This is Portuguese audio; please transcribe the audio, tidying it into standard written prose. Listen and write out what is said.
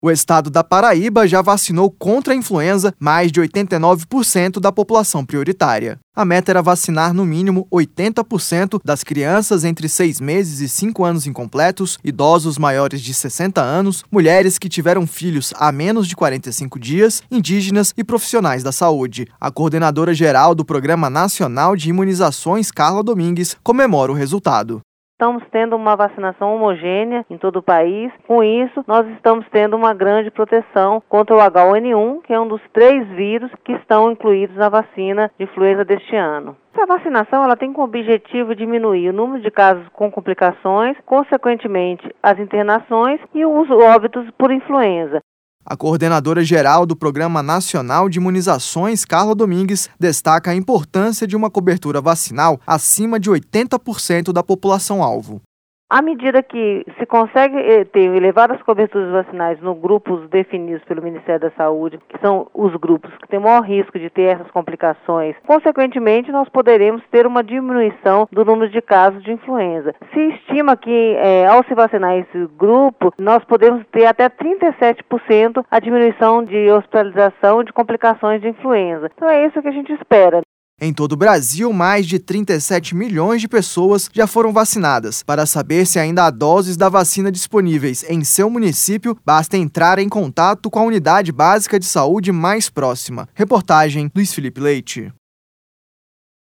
O estado da Paraíba já vacinou contra a influenza mais de 89% da população prioritária. A meta era vacinar no mínimo 80% das crianças entre 6 meses e 5 anos incompletos, idosos maiores de 60 anos, mulheres que tiveram filhos há menos de 45 dias, indígenas e profissionais da saúde. A coordenadora geral do Programa Nacional de Imunizações, Carla Domingues, comemora o resultado. Estamos tendo uma vacinação homogênea em todo o país. Com isso, nós estamos tendo uma grande proteção contra o H1N1, que é um dos 3 vírus que estão incluídos na vacina de influenza deste ano. Essa vacinação ela tem como objetivo diminuir o número de casos com complicações, consequentemente as internações e os óbitos por influenza. A coordenadora geral do Programa Nacional de Imunizações, Carla Domingues, destaca a importância de uma cobertura vacinal acima de 80% da população-alvo. À medida que se consegue elevar as coberturas vacinais nos grupos definidos pelo Ministério da Saúde, que são os grupos que têm maior risco de ter essas complicações, consequentemente nós poderemos ter uma diminuição do número de casos de influenza. Se estima que ao se vacinar esse grupo, nós podemos ter até 37% a diminuição de hospitalização e de complicações de influenza. Então é isso que a gente espera. Em todo o Brasil, mais de 37 milhões de pessoas já foram vacinadas. Para saber se ainda há doses da vacina disponíveis em seu município, basta entrar em contato com a unidade básica de saúde mais próxima. Reportagem Luiz Felipe Leite.